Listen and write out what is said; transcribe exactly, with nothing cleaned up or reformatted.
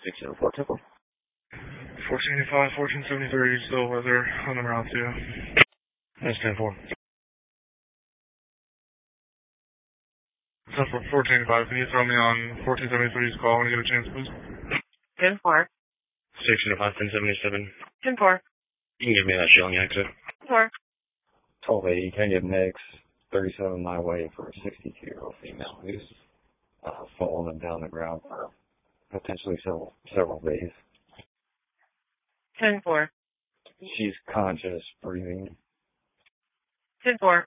six zero four, ten four. fourteen eighty-five, fourteen seventy-three, still weather on the route two. That's ten four. ten four, fourteen eighty-five, can you throw me on fourteen seventy-three's call when you get a chance, please? ten four. Station five, ten seventy-seven. ten four. You can give me that shilling exit. ten four. twelve eighty, can you mix thirty-seven my way for a sixty-two-year-old female who's uh, fallen down the ground for potentially several several days. ten four. She's conscious, breathing. ten four.